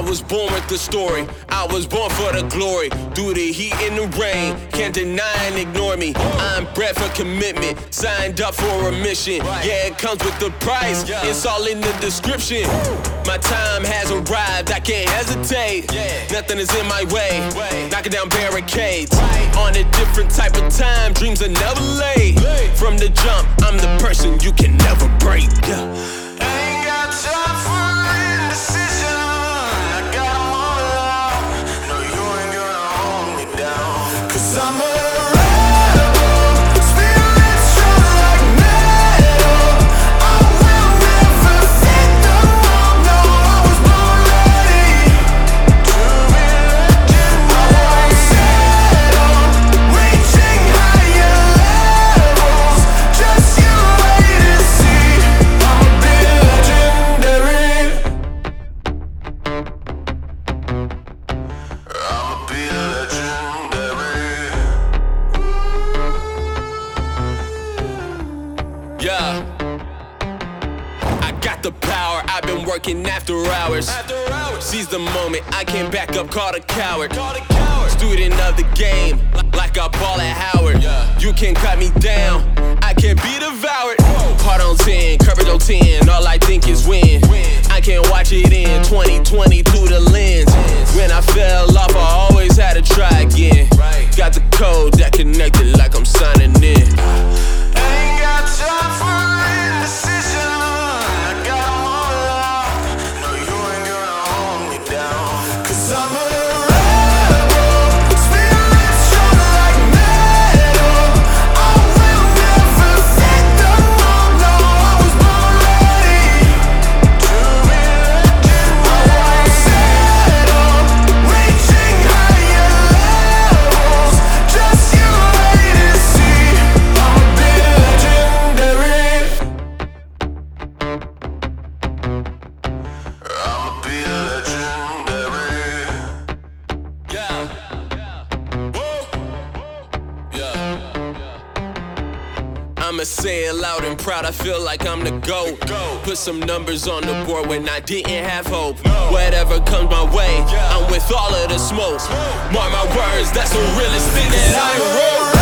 was born with the story. I was born for the glory. Through the heat and the rain, can't deny and ignore me. I'm bred for commitment, signed up for a mission. Yeah, it comes with the price, it's all in the description. My time has arrived, I can't hesitate. Nothing is in my way, knocking down barricades. On a different type of time, dreams are never late. From the jump, I'm the person you can never break. Ain't got time for indecision. I got 'em all out. No, you ain't gonna hold me down. 'Cause I'm a rebel, spirit strong like metal. I will never fit the mold. No, I was born ready to be legend. I won't settle, reaching higher levels. Just you wait and see. I'ma be legendary. I'ma be legendary. Yeah, I got the power, I've been working after hours. Seize the moment, I can't back up, called a coward. Student of the game, like I ball at Howard. You can cut me down, I can't be devoured. Heart on 10, courage on 10, all I think is win. I can't watch it in 2020 through the lens. When I fell off, I always had to try again. Got the code that connected like I'm signing in. Ain't got time for indecision. I got 'em all out. No, you ain't gonna hold me down. 'Cause I'm a rebel, spirit strong like metal. I will never fit the mold. No, I was born ready to be legend. I won't settle, reaching higher levels. Just you wait and see. I'ma be legendary. I'ma be legendary. Yeah. I'ma say it loud and proud, I feel like I'm the GOAT. Put some numbers on the board when I didn't have hope. Whatever comes my way, I'm with all of the smoke. Mark my words, that's the realest thing that I wrote.